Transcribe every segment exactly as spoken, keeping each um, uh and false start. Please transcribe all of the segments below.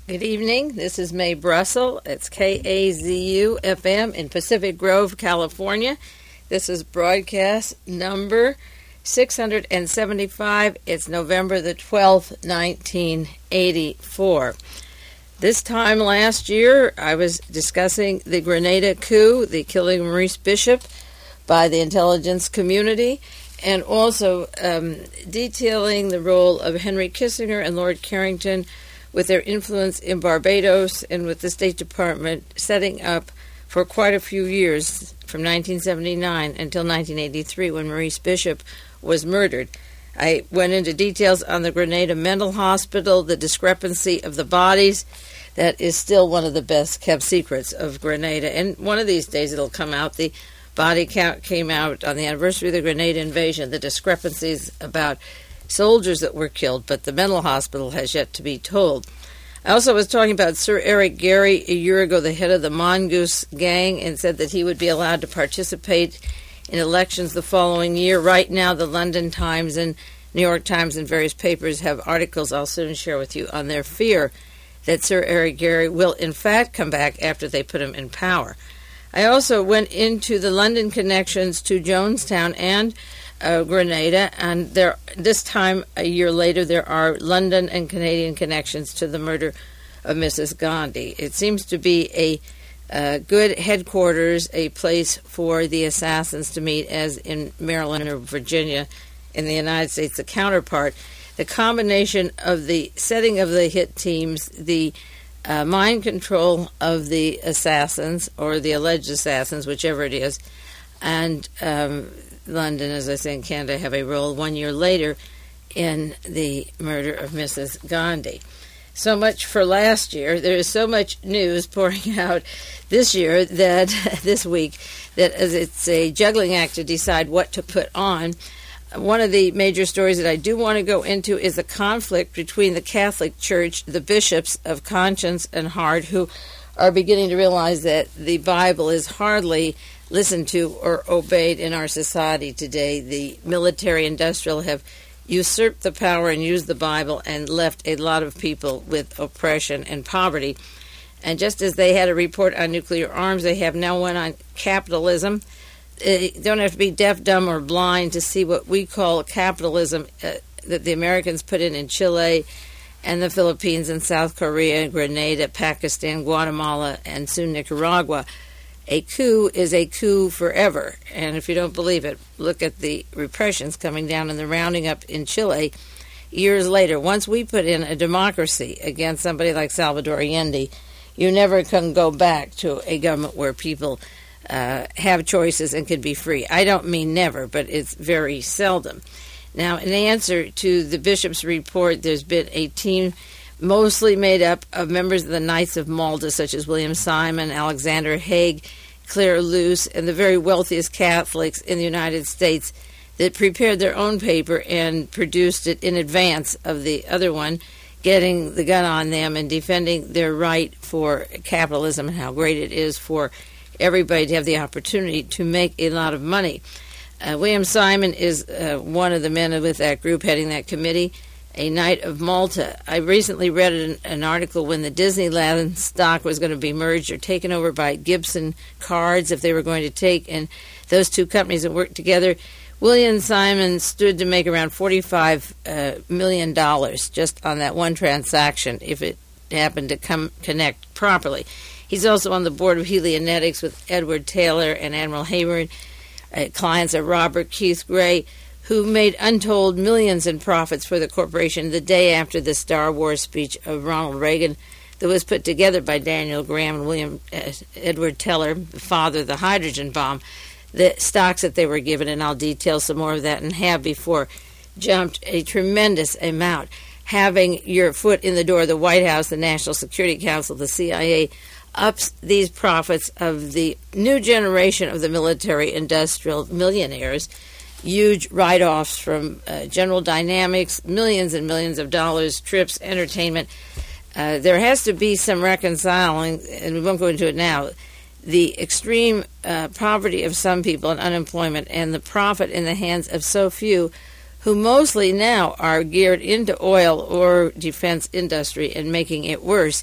Good evening. This is Mae Brussel. It's K A Z U F M in Pacific Grove, California. This is broadcast number six hundred seventy-five. It's November the twelfth, nineteen eighty-four. This time last year, I was discussing the Grenada coup, the killing of Maurice Bishop by the intelligence community, and also um, detailing the role of Henry Kissinger and Lord Carrington with their influence in Barbados and with the State Department setting up for quite a few years, from nineteen seventy-nine until nineteen eighty-three, when Maurice Bishop was murdered. I went into details on the Grenada Mental Hospital, the discrepancy of the bodies. That is still one of the best-kept secrets of Grenada. And one of these days it'll come out. The body count came out on the anniversary of the Grenada invasion, the discrepancies about soldiers that were killed, but the mental hospital has yet to be told. I also was talking about Sir Eric Gairy a year ago, the head of the Mongoose gang, and said that he would be allowed to participate in elections the following year. Right now, the London Times and New York Times and various papers have articles I'll soon share with you on their fear that Sir Eric Gairy will in fact come back after they put him in power. I also went into the London connections to Jonestown and Uh, Grenada, and there, this time a year later, there are London and Canadian connections to the murder of Missus Gandhi. It seems to be a uh, good headquarters, a place for the assassins to meet, as in Maryland or Virginia in the United States, the counterpart. The combination of the setting of the hit teams, the uh, mind control of the assassins, or the alleged assassins, whichever it is, and um, London, as I say, in Canada, have a role one year later in the murder of Missus Gandhi. So much for last year. There is so much news pouring out this year, that this week, that as it's a juggling act to decide what to put on. One of the major stories that I do want to go into is the conflict between the Catholic Church, the bishops of conscience and heart, who are beginning to realize that the Bible is hardly listened to or obeyed in our society today. The military-industrial have usurped the power and used the Bible and left a lot of people with oppression and poverty. And just as they had a report on nuclear arms, they have now one on capitalism. You don't have to be deaf, dumb, or blind to see what we call capitalism uh, that the Americans put in in Chile and the Philippines and South Korea, Grenada, Pakistan, Guatemala, and soon Nicaragua. A coup is a coup forever, and if you don't believe it, look at the repressions coming down and the rounding up in Chile years later. Once we put in a democracy against somebody like Salvador Allende, you never can go back to a government where people uh, have choices and can be free. I don't mean never, but it's very seldom. Now, in answer to the bishop's report, there's been a team mostly made up of members of the Knights of Malta, such as William Simon, Alexander Haig, Claire Luce, and the very wealthiest Catholics in the United States, that prepared their own paper and produced it in advance of the other one, getting the gun on them and defending their right for capitalism and how great it is for everybody to have the opportunity to make a lot of money. Uh, William Simon is uh, one of the men with that group heading that committee, a Knight of Malta. I recently read an, an article when the Disneyland stock was going to be merged or taken over by Gibson Cards, if they were going to take, and those two companies that worked together. William Simon stood to make around forty-five uh, million dollars just on that one transaction, if it happened to come connect properly. He's also on the board of Helionetics with Edward Taylor and Admiral Hayward, uh, clients of Robert Keith Gray, who made untold millions in profits for the corporation the day after the Star Wars speech of Ronald Reagan that was put together by Daniel Graham and William uh, Edward Teller, the father of the hydrogen bomb. The stocks that they were given, and I'll detail some more of that, and have before, jumped a tremendous amount. Having your foot in the door of the White House, the National Security Council, the C I A, ups these profits of the new generation of the military-industrial millionaires. Huge write-offs from uh, General Dynamics, millions and millions of dollars, trips, entertainment. Uh, there has to be some reconciling, and we won't go into it now, the extreme uh, poverty of some people and unemployment and the profit in the hands of so few, who mostly now are geared into oil or defense industry and making it worse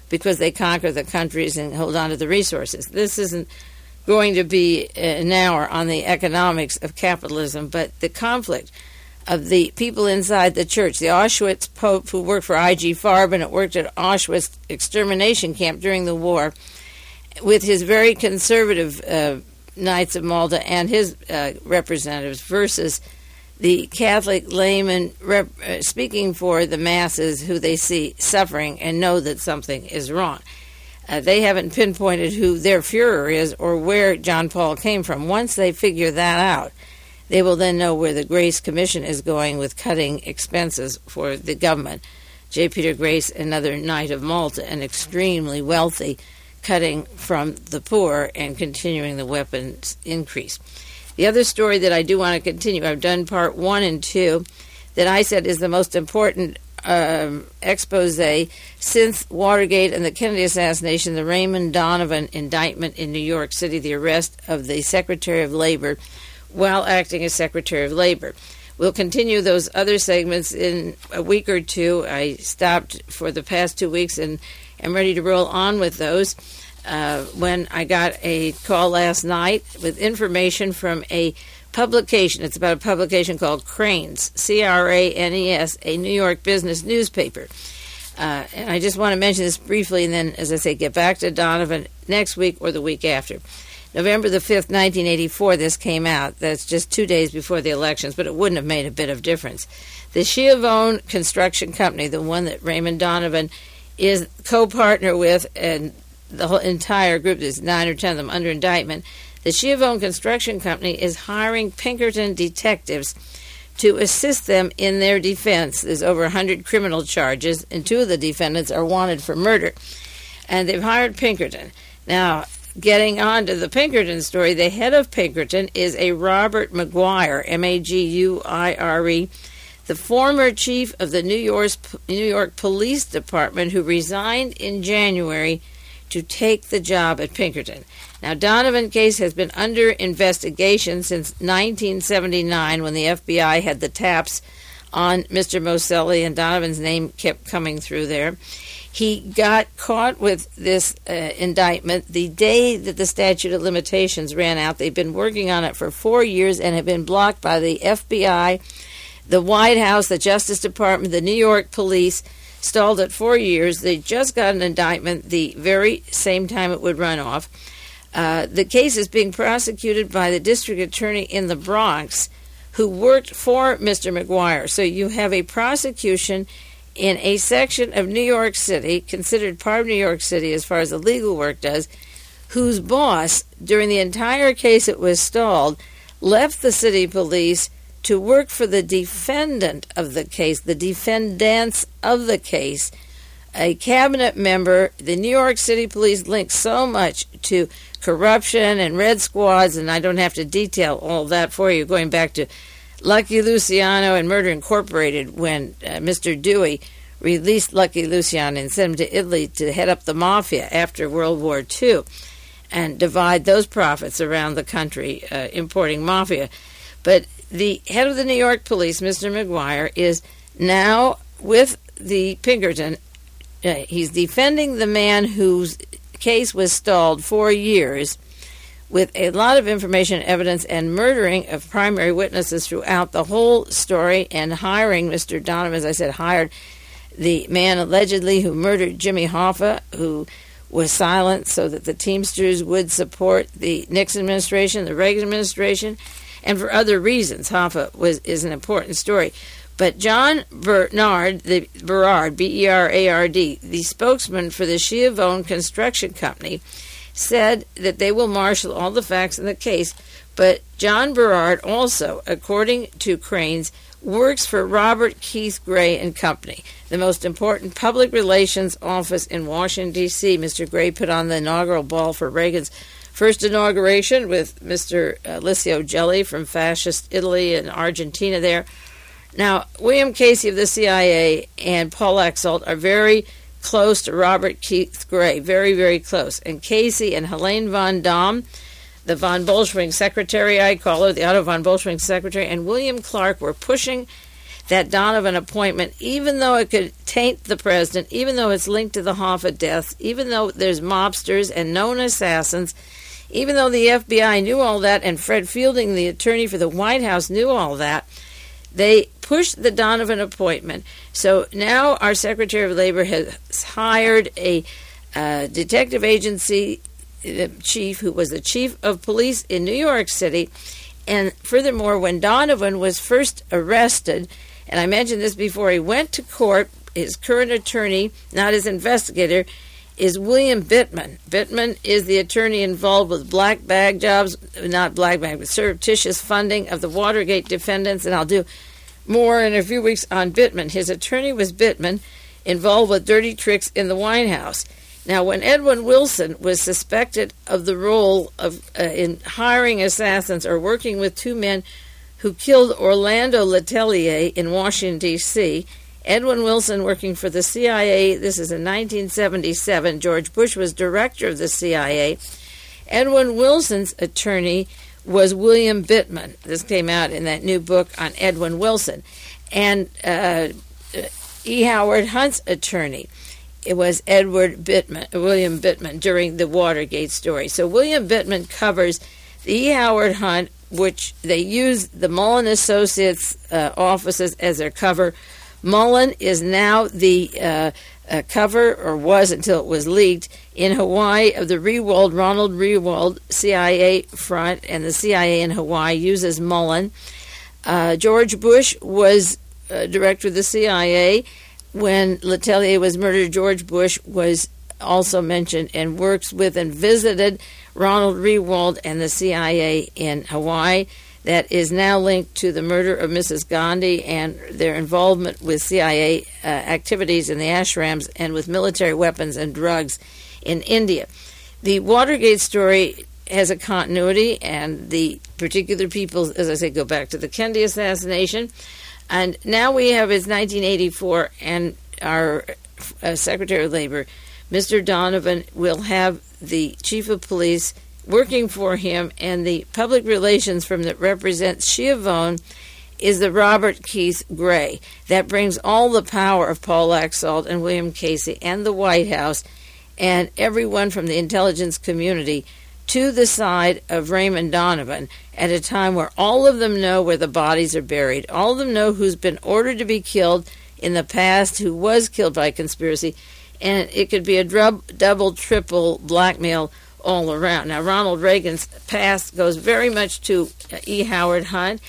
because they conquer the countries and hold on to the resources. This isn't going to be an hour on the economics of capitalism, but the conflict of the people inside the church. The Auschwitz Pope, who worked for I G Farben and worked at Auschwitz extermination camp during the war, with his very conservative uh, Knights of Malta and his uh, representatives, versus the Catholic layman rep, uh, speaking for the masses who they see suffering and know that something is wrong. Uh, they haven't pinpointed who their Führer is or where John Paul came from. Once they figure that out, they will then know where the Grace Commission is going with cutting expenses for the government. J. Peter Grace, another Knight of Malta, an extremely wealthy, cutting from the poor and continuing the weapons increase. The other story that I do want to continue, I've done part one and two, that I said is the most important um, expose since Watergate and the Kennedy assassination, the Raymond Donovan indictment in New York City, the arrest of the Secretary of Labor while acting as Secretary of Labor. We'll continue those other segments in a week or two. I stopped for the past two weeks and am ready to roll on with those. Uh, when I got a call last night with information from a publication. It's about a publication called Cranes, C R A N E S, a New York business newspaper. Uh, and I just want to mention this briefly and then, as I say, get back to Donovan next week or the week after. November the fifth, nineteen eighty-four, this came out. That's just two days before the elections, but it wouldn't have made a bit of difference. The Schiavone Construction Company, the one that Raymond Donovan is co-partner with, and the whole entire group, there's nine or ten of them under indictment, the Schiavone Construction Company is hiring Pinkerton detectives to assist them in their defense. There's over one hundred criminal charges, and two of the defendants are wanted for murder. And they've hired Pinkerton. Now, getting on to the Pinkerton story, the head of Pinkerton is a Robert Maguire, M A G U I R E, the former chief of the New York, New York Police Department, who resigned in January to take the job at Pinkerton. Now, Donovan case has been under investigation since nineteen seventy-nine, when the F B I had the taps on Mister Moselli, and Donovan's name kept coming through there. He got caught with this uh, indictment the day that the statute of limitations ran out. They've been working on it for four years and have been blocked by the F B I, the White House, the Justice Department, the New York Police. Stalled it four years. They just got an indictment the very same time it would run off. Uh, the case is being prosecuted by the district attorney in the Bronx, who worked for Mister Maguire. So you have a prosecution in a section of New York City, considered part of New York City as far as the legal work does, whose boss, during the entire case it was stalled, left the city police to work for the defendant of the case, the defendants of the case, a cabinet member. The New York City Police linked so much to corruption and red squads, and I don't have to detail all that for you, going back to Lucky Luciano and Murder Incorporated, when uh, Mister Dewey released Lucky Luciano and sent him to Italy to head up the mafia after World War Two and divide those profits around the country, uh, importing mafia. But the head of the New York Police, Mister Maguire, is now with the Pinkerton. Uh, he's defending the man whose case was stalled for years with a lot of information, evidence, and murdering of primary witnesses throughout the whole story, and hiring Mister Donovan, as I said, hired the man allegedly who murdered Jimmy Hoffa, who was silent so that the Teamsters would support the Nixon administration, the Reagan administration, and for other reasons. Hoffa was is an important story. But John Bernard, the Berard, B E R A R D, the spokesman for the Schiavone Construction Company, said that they will marshal all the facts in the case. But John Berard also, according to Cranes, works for Robert Keith Gray and Company, the most important public relations office in Washington, D C Mister Gray put on the inaugural ball for Reagan's first inauguration with Mister Licio Gelli from fascist Italy and Argentina there. Now, William Casey of the C I A and Paul Exalt are very close to Robert Keith Gray, very, very close. And Casey and Helene von Damme, the von Bolschwing secretary, I call her, the Otto von Bolschwing secretary, and William Clark were pushing that Donovan appointment, even though it could taint the president, even though it's linked to the Hoffa deaths, even though there's mobsters and known assassins, even though the F B I knew all that and Fred Fielding, the attorney for the White House, knew all that, they pushed the Donovan appointment. So now our Secretary of Labor has hired a uh, detective agency chief who was the chief of police in New York City. And furthermore, when Donovan was first arrested, and I mentioned this before, he went to court, his current attorney, not his investigator, is William Bittman. Bittman is the attorney involved with black bag jobs, not black bag, but surreptitious funding of the Watergate defendants, and I'll do more in a few weeks on Bittman. His attorney was Bittman, involved with dirty tricks in the White House. Now, when Edwin Wilson was suspected of the role of uh, in hiring assassins or working with two men who killed Orlando Letelier in Washington, D C, Edwin Wilson working for the C I A, this is in nineteen seventy-seven, George Bush was director of the C I A. Edwin Wilson's attorney was William Bittman. This came out in that new book on Edwin Wilson. And uh, E. Howard Hunt's attorney, it was Edward Bittman, William Bittman, during the Watergate story. So William Bittman covers the E. Howard Hunt, which they use the Mullen Associates uh, offices as their cover. Mullen is now the uh, uh, cover, or was until it was leaked, in Hawaii of the Rewald, Ronald Rewald C I A front, and the C I A in Hawaii uses Mullen. Uh, George Bush was uh, director of the C I A. When Letelier was murdered, George Bush was also mentioned and works with and visited Ronald Rewald and the C I A in Hawaii. That is now linked to the murder of Missus Gandhi and their involvement with C I A uh, activities in the ashrams and with military weapons and drugs in India. The Watergate story has a continuity, and the particular people, as I say, go back to the Kennedy assassination. And now we have, it's nineteen eighty-four, and our uh, Secretary of Labor, Mister Donovan, will have the chief of police working for him, and the public relations firm that represents Schiavone is the Robert Keith Gray. That brings all the power of Paul Laxalt and William Casey and the White House and everyone from the intelligence community to the side of Raymond Donovan at a time where all of them know where the bodies are buried. All of them know who's been ordered to be killed in the past, who was killed by conspiracy, and it could be a drub, double, triple blackmail all around. Now, Ronald Reagan's past goes very much to E. Howard Hunt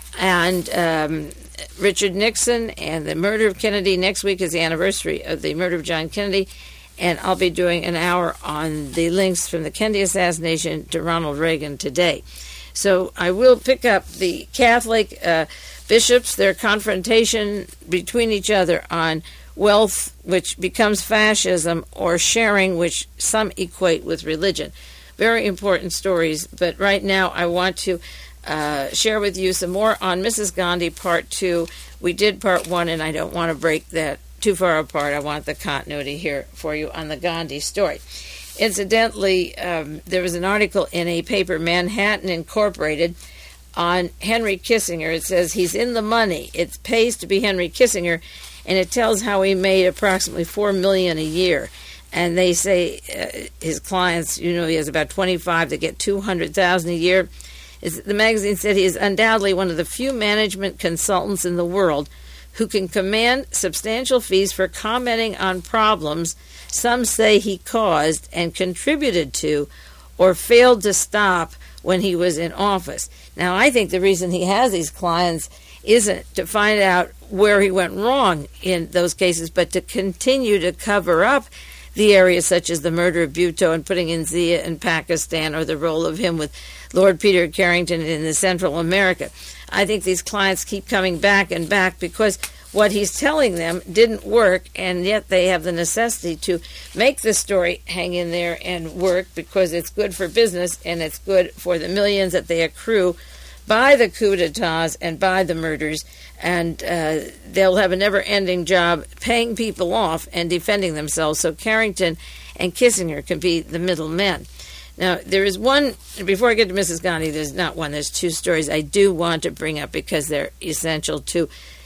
and um, Richard Nixon, and the murder of Kennedy. Next week is the anniversary of the murder of John Kennedy, and I'll be doing an hour on the links from the Kennedy assassination to Ronald Reagan today. So I will pick up the Catholic uh, bishops, their confrontation between each other on wealth, which becomes fascism, or sharing, which some equate with religion. Very important stories, but right now I want to uh, share with you some more on Missus Gandhi Part two. We did Part one, and I don't want to break that too far apart. I want the continuity here for you on the Gandhi story. Incidentally, um, there was an article in a paper, Manhattan Incorporated, on Henry Kissinger. It says he's in the money. It pays to be Henry Kissinger, and it tells how he made approximately four million dollars a year. And they say uh, his clients, you know, he has about twenty-five that get two hundred thousand dollars a year. It's, the magazine said he is undoubtedly one of the few management consultants in the world who can command substantial fees for commenting on problems some say he caused and contributed to or failed to stop when he was in office. Now, I think the reason he has these clients isn't to find out where he went wrong in those cases, but to continue to cover up the areas such as the murder of Bhutto and putting in Zia in Pakistan, or the role of him with Lord Peter Carrington in the Central America. I think these clients keep coming back and back because what he's telling them didn't work, and yet they have the necessity to make the story hang in there and work because it's good for business and it's good for the millions that they accrue by the coup d'etats and by the murders, and uh, they'll have a never-ending job paying people off and defending themselves, so Carrington and Kissinger can be the middlemen. Now, there is one, before I get to Missus Gandhi, there's not one, there's two stories I do want to bring up because they're essential to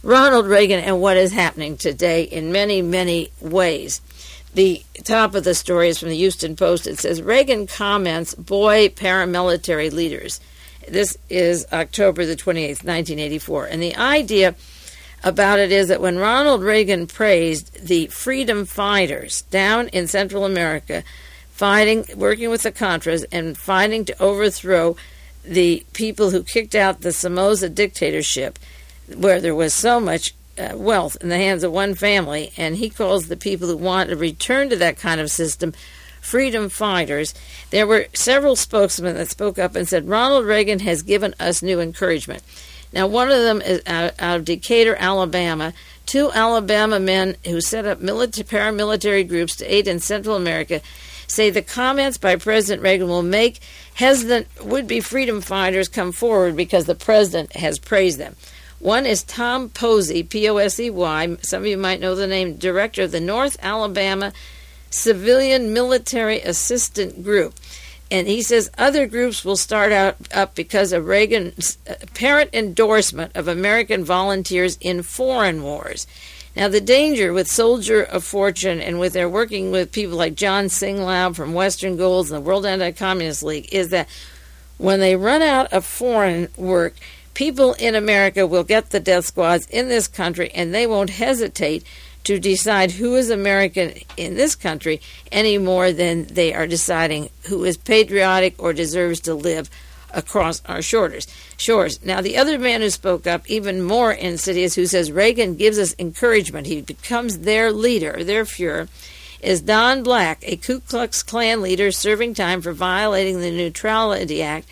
Ronald Reagan and what is happening today in many, many ways. The top of the story is from the Houston Post. It says, Reagan comments, boy paramilitary leaders. This is October the twenty-eighth, nineteen eighty-four. And the idea about it is that when Ronald Reagan praised the freedom fighters down in Central America, fighting, working with the Contras and fighting to overthrow the people who kicked out the Somoza dictatorship, where there was so much uh, wealth in the hands of one family, and he calls the people who want to return to that kind of system freedom fighters. There were several spokesmen that spoke up and said, Ronald Reagan has given us new encouragement. Now, one of them is out, out of Decatur, Alabama. Two Alabama men who set up military, paramilitary groups to aid in Central America say the comments by President Reagan will make hesitant would-be freedom fighters come forward because the president has praised them. One is Tom Posey, P O S E Y, some of you might know the name, director of the North Alabama Civilian Military Assistant Group. And he says other groups will start out up because of Reagan's apparent endorsement of American volunteers in foreign wars. Now, the danger with Soldier of Fortune and with their working with people like John Singlaub from Western Goals and the World Anti-Communist League is that when they run out of foreign work, people in America will get the death squads in this country and they won't hesitate to decide who is American in this country any more than they are deciding who is patriotic or deserves to live across our shores. Shores. Now, the other man who spoke up, even more insidious, who says Reagan gives us encouragement, he becomes their leader, their Fuhrer, is Don Black, a Ku Klux Klan leader serving time for violating the Neutrality Act.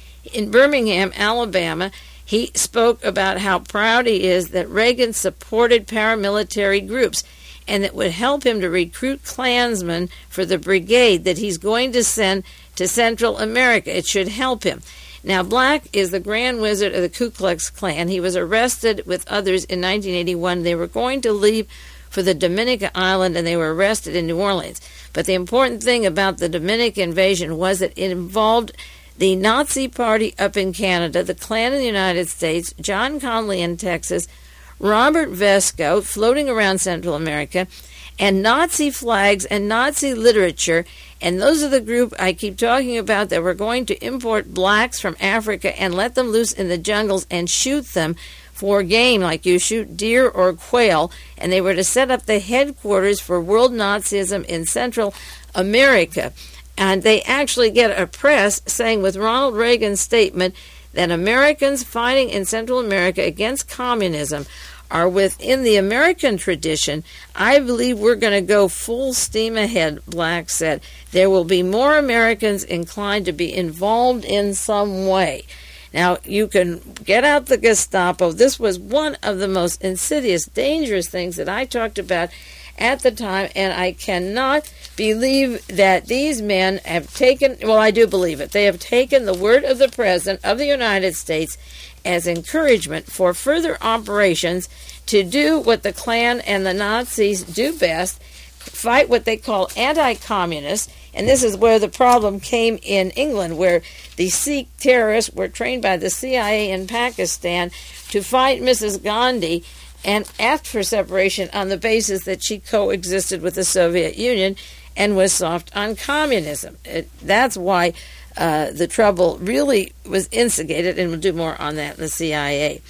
In Birmingham, Alabama, he spoke about how proud he is that Reagan supported paramilitary groups and that would help him to recruit Klansmen for the brigade that he's going to send to Central America. It should help him. Now, Black is the Grand Wizard of the Ku Klux Klan. He was arrested with others in nineteen eighty-one. They were going to leave for the Dominican island, and they were arrested in New Orleans. But the important thing about the Dominican invasion was that it involved the Nazi Party up in Canada, the Klan in the United States, John Conley in Texas, Robert Vesco floating around Central America, and Nazi flags and Nazi literature. And those are the group I keep talking about that were going to import blacks from Africa and let them loose in the jungles and shoot them for game like you shoot deer or quail. And they were to set up the headquarters for world Nazism in Central America. And they actually get a press saying with Ronald Reagan's statement that Americans fighting in Central America against communism are within the American tradition. I believe we're going to go full steam ahead, Black said. There will be more Americans inclined to be involved in some way. Now, you can get out the Gestapo. This was one of the most insidious, dangerous things that I talked about at the time, and I cannot believe that these men have taken, well, I do believe it, they have taken the word of the President of the United States as encouragement for further operations to do what the Klan and the Nazis do best, fight what they call anti-communists. And this is where the problem came in England, where the Sikh terrorists were trained by the C I A in Pakistan to fight Missus Gandhi and asked for separation on the basis that she coexisted with the Soviet Union and was soft on communism. It, that's why uh, the trouble really was instigated, and we'll do more on that in the C I A.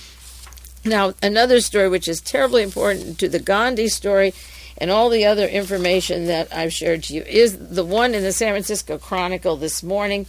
Now, another story which is terribly important to the Gandhi story and all the other information that I've shared to you is the one in the San Francisco Chronicle this morning.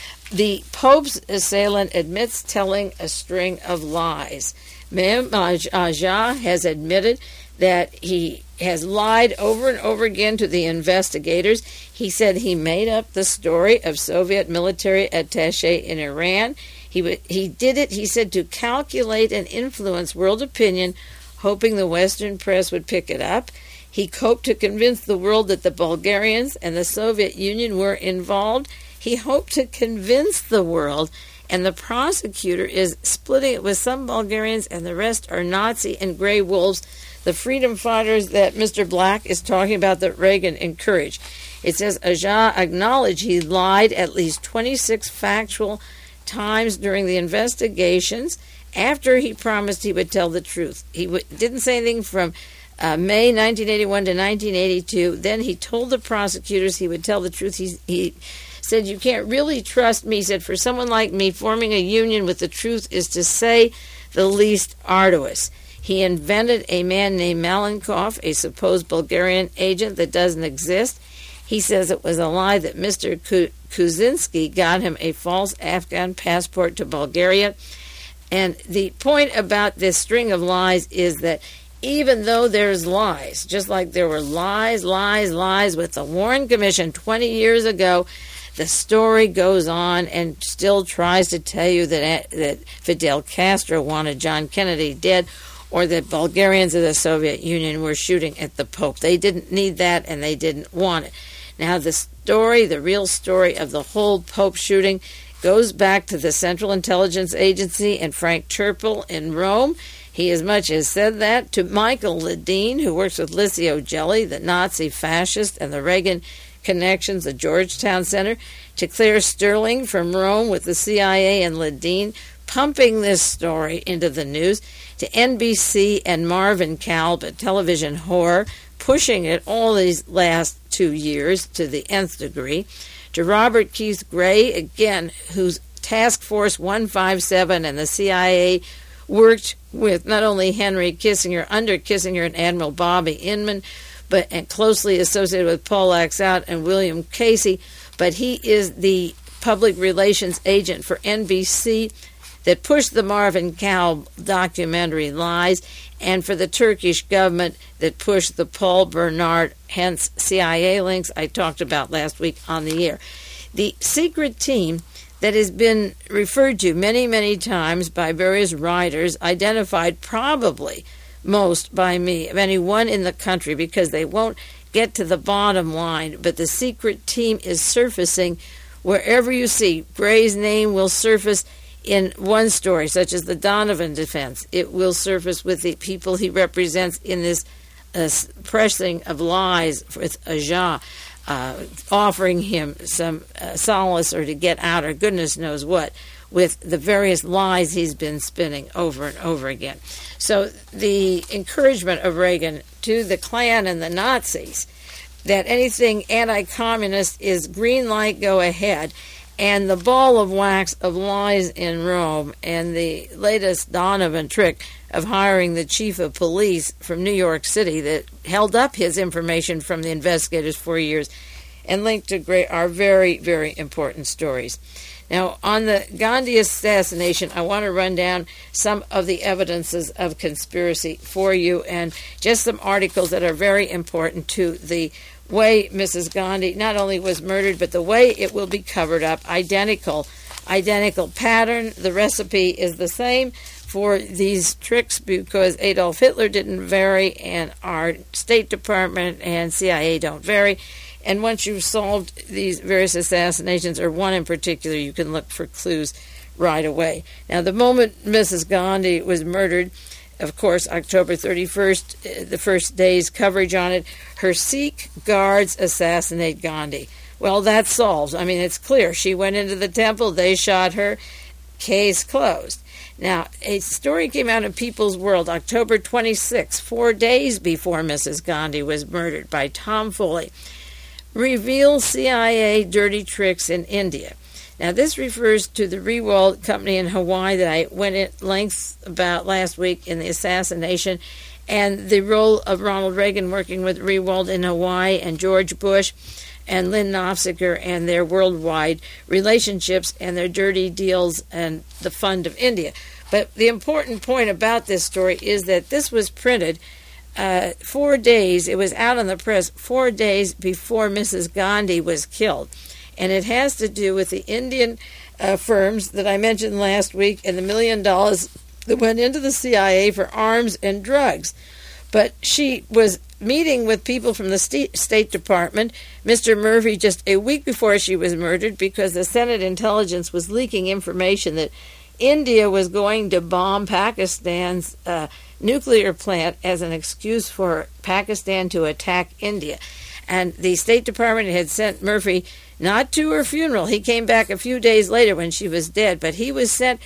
The Pope's assailant admits telling a string of lies. Mehmet Aja has admitted that he has lied over and over again to the investigators. He said he made up the story of Soviet military attaché in Iran. He he did it, he said, to calculate and influence world opinion, hoping the Western press would pick it up. He hoped to convince the world that the Bulgarians and the Soviet Union were involved. He hoped to convince the world, and the prosecutor is splitting it with some Bulgarians and the rest are Nazi and gray wolves, the freedom fighters that Mister Black is talking about that Reagan encouraged. It says Aja acknowledged he lied at least twenty-six factual times during the investigations, after he promised he would tell the truth. He w- didn't say anything from uh, May nineteen eighty-one to nineteen eighty-two. Then he told the prosecutors he would tell the truth. He, he said, you can't really trust me. He said, for someone like me, forming a union with the truth is to say the least arduous. He invented a man named Malenkov, a supposed Bulgarian agent that doesn't exist. He says it was a lie that Mister Kuczynski got him a false Afghan passport to Bulgaria. And the point about this string of lies is that even though there's lies, just like there were lies, lies, lies with the Warren Commission twenty years ago, the story goes on and still tries to tell you that, that Fidel Castro wanted John Kennedy dead, or that Bulgarians of the Soviet Union were shooting at the Pope. They didn't need that, and they didn't want it. Now, the story, the real story of the whole Pope shooting goes back to the Central Intelligence Agency and Frank Turpel in Rome. He as much as said that to Michael Ledeen, who works with Licio Gelli, the Nazi fascist, and the Reagan connections, the Georgetown Center, to Claire Sterling from Rome with the C I A and Ledeen, pumping this story into the news, to N B C and Marvin Kalb at Television Horror, pushing it all these last two years to the nth degree, to Robert Keith Gray, again, whose Task Force one fifty-seven and the C I A worked with not only Henry Kissinger, under Kissinger and Admiral Bobby Inman, but and closely associated with Paul Laxalt and William Casey, but he is the public relations agent for N B C that pushed the Marvin Kalb documentary Lies, and for the Turkish government that pushed the Paul Bernard, hence C I A links I talked about last week on the air. The secret team that has been referred to many, many times by various writers, identified probably most by me, of anyone in the country, because they won't get to the bottom line, but the secret team is surfacing wherever you see. Gray's name will surface in one story, such as the Donovan defense. It will surface with the people he represents in this uh, pressing of lies with Ajah, uh, offering him some uh, solace or to get out or goodness knows what, with the various lies he's been spinning over and over again. So the encouragement of Reagan to the Klan and the Nazis that anything anti-communist is green light, go ahead, and the ball of wax of lies in Rome, and the latest Donovan trick of hiring the chief of police from New York City that held up his information from the investigators for years and linked to Gray are very, very important stories. Now, on the Gandhi assassination, I want to run down some of the evidences of conspiracy for you, and just some articles that are very important to the way Missus Gandhi not only was murdered, but the way it will be covered up. Identical, identical pattern. The recipe is the same for these tricks because Adolf Hitler didn't vary, and our State Department and C I A don't vary. And once you've solved these various assassinations, or one in particular, you can look for clues right away. Now, the moment Missus Gandhi was murdered, of course, October thirty-first, the first day's coverage on it, her Sikh guards assassinate Gandhi. Well, that's solved. I mean, it's clear. She went into the temple, they shot her, case closed. Now, a story came out in People's World, October twenty-sixth, four days before Missus Gandhi was murdered, by Tom Foley. Reveal C I A dirty tricks in India. Now, this refers to the Rewald Company in Hawaii that I went at length about last week in the assassination, and the role of Ronald Reagan working with Rewald in Hawaii, and George Bush and Lynn Nofziger and their worldwide relationships and their dirty deals and the fund of India. But the important point about this story is that this was printed Uh, four days, it was out on the press four days before Missus Gandhi was killed. And it has to do with the Indian uh, firms that I mentioned last week and the million dollars that went into the C I A for arms and drugs. But she was meeting with people from the St- State Department, Mister Murphy, just a week before she was murdered, because the Senate intelligence was leaking information that India was going to bomb Pakistan's uh, nuclear plant as an excuse for Pakistan to attack India. And the State Department had sent Murphy not to her funeral. He came back a few days later when she was dead, but he was sent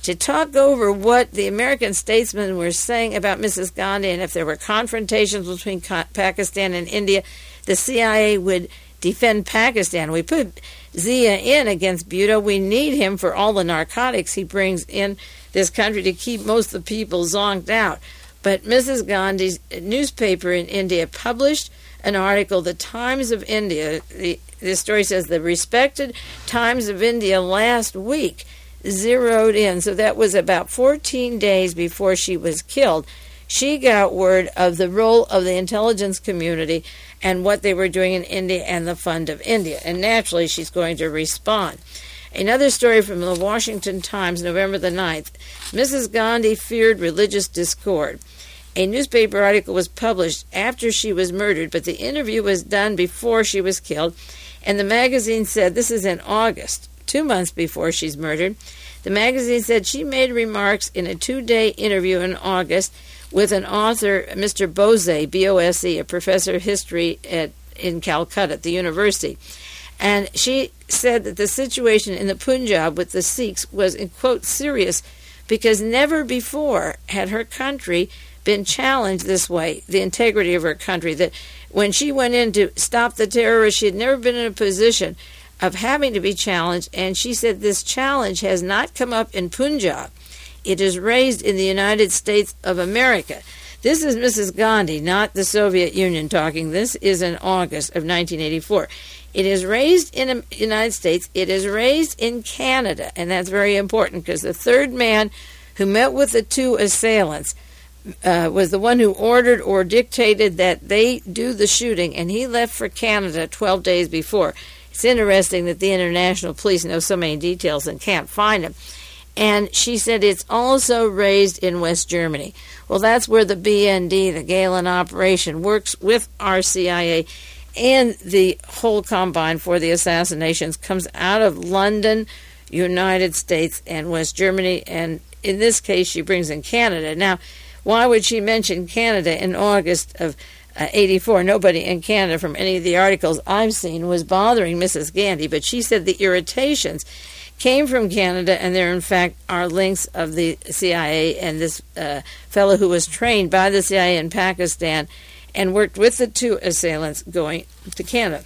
to talk over what the American statesmen were saying about Missus Gandhi, and if there were confrontations between Pakistan and India, the C I A would defend Pakistan. We put Zia in against Bhutto. We need him for all the narcotics he brings in this country to keep most of the people zonked out. But Missus Gandhi's newspaper in India published an article, The Times of India. The, the story says the respected Times of India last week zeroed in. So that was about fourteen days before she was killed. She got word of the role of the intelligence community and what they were doing in India and the Fund of India. And naturally, she's going to respond. Another story from the Washington Times, November the ninth. Missus Gandhi feared religious discord. A newspaper article was published after she was murdered, but the interview was done before she was killed. And the magazine said, this is in August, two months before she's murdered. The magazine said she made remarks in a two-day interview in August with an author, Mister Bose, B O S E, a professor of history at, in Calcutta, at the university. And she said that the situation in the Punjab with the Sikhs was, in quote, serious, because never before had her country been challenged this way, the integrity of her country, that when she went in to stop the terrorists, she had never been in a position of having to be challenged, and she said this challenge has not come up in Punjab. It is raised in the United States of America. This is Missus Gandhi, not the Soviet Union talking. This is in August of nineteen eighty-four. It is raised in the United States. It is raised in Canada, and that's very important because the third man who met with the two assailants uh, was the one who ordered or dictated that they do the shooting, and he left for Canada twelve days before. It's interesting that the international police know so many details and can't find him. And she said it's also raised in West Germany. Well, that's where the B N D, the Galen operation, works with our C I A, and the whole combine for the assassinations comes out of London, United States, and West Germany. And in this case, she brings in Canada. Now, why would she mention Canada in August of uh, eighty-four? Nobody in Canada, from any of the articles I've seen, was bothering Missus Gandhi, but she said the irritations came from Canada, and there, in fact, are links of the C I A and this uh, fellow who was trained by the C I A in Pakistan and worked with the two assailants going to Canada.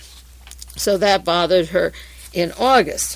So that bothered her in August.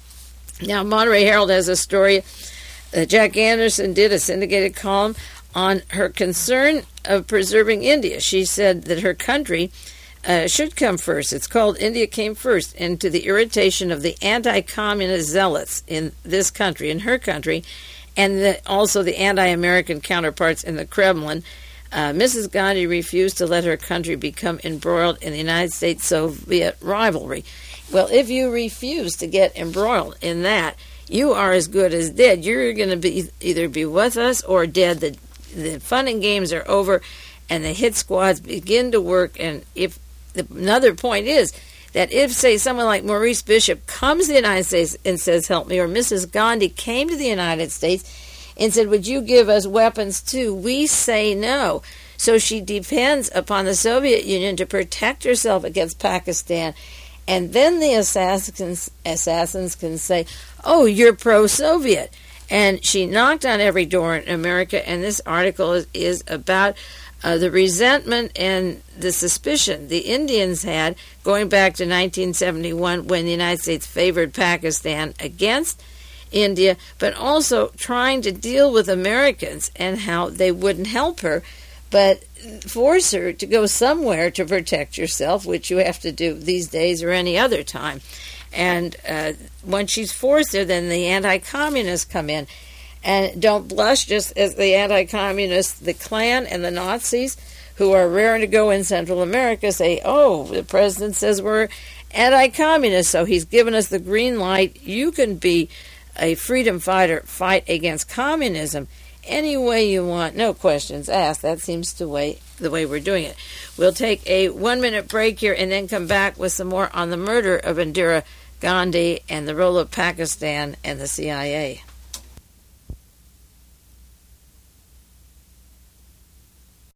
Now, Monterey Herald has a story that Jack Anderson did, a syndicated column, on her concern of preserving India. She said that her country Uh, should come first. It's called India Came First, and to the irritation of the anti-communist zealots in this country, in her country, and the, also the anti-American counterparts in the Kremlin, uh, Missus Gandhi refused to let her country become embroiled in the United States-Soviet rivalry. Well, if you refuse to get embroiled in that, you are as good as dead. You're going to be either be with us or dead. The, the fun and games are over, and the hit squads begin to work, and if another point is that if, say, someone like Maurice Bishop comes to the United States and says, help me, or Missus Gandhi came to the United States and said, would you give us weapons too? We say no. So she depends upon the Soviet Union to protect herself against Pakistan. And then the assassins, assassins can say, oh, you're pro-Soviet. And she knocked on every door in America, and this article is, is about Uh, the resentment and the suspicion the Indians had going back to nineteen seventy-one when the United States favored Pakistan against India, but also trying to deal with Americans and how they wouldn't help her, but force her to go somewhere to protect yourself, which you have to do these days or any other time. And uh, when she's forced there, then the anti-communists come in. And don't blush, just as the anti-communists, the Klan and the Nazis, who are raring to go in Central America, say, oh, the president says we're anti-communist, so he's given us the green light. You can be a freedom fighter, fight against communism any way you want, no questions asked. That seems the way, the way we're doing it. We'll take a one-minute break here and then come back with some more on the murder of Indira Gandhi and the role of Pakistan and the C I A.